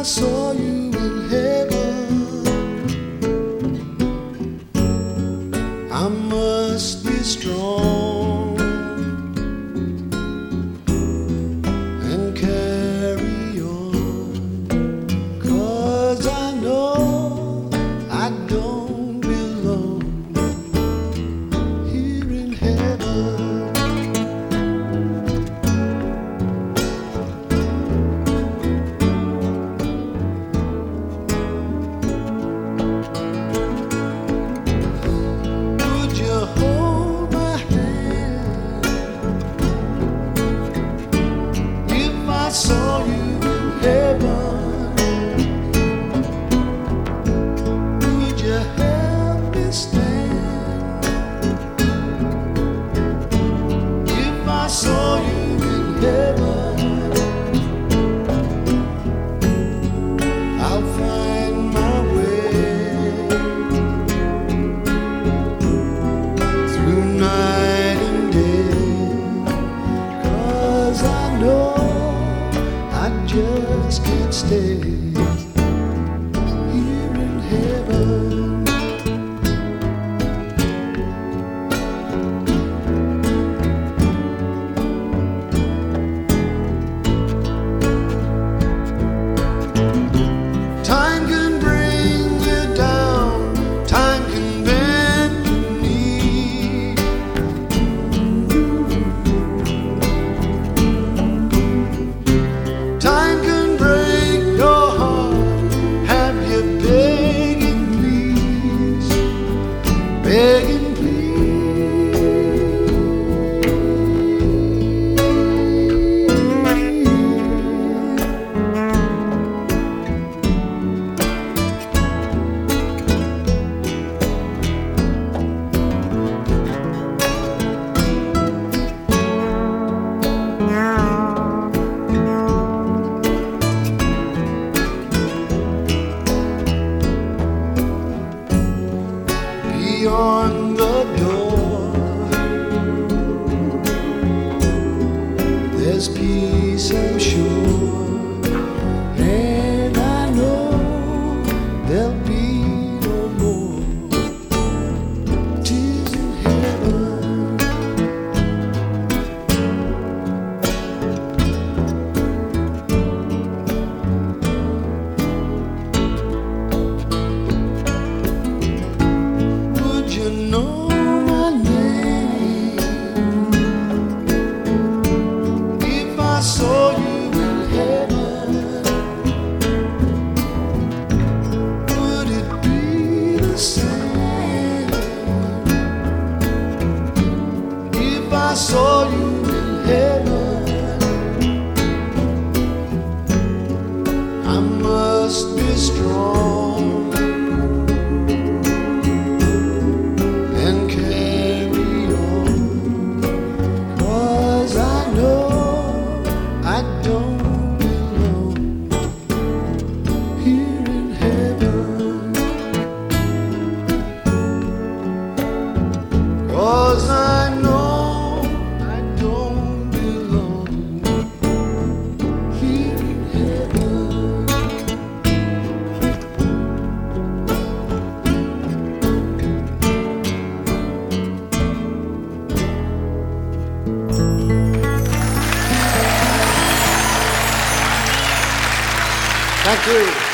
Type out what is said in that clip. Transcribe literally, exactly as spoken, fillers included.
saw you in heaven, I must be strong and carry on, 'cause I know I don't belong here in heaven. Hold my hand if I saw you in heaven. Would you help me stand if I saw you in heaven? I'll find my way night and day, 'cause I know I just can't stay here in heaven. Time can bring you down, time can bend your knee. Time can break your heart, have you begging please, begging please. Beyond the door, there's peace, I'm sure, and I know there'll be no more tears in heaven. You know my name if I saw you in heaven. Would it be the same if I saw you in heaven? I must be strong and carry on, 'cause I know I don't belong here in heaven. 'Cause I know I don't belong here in heaven. Thank you.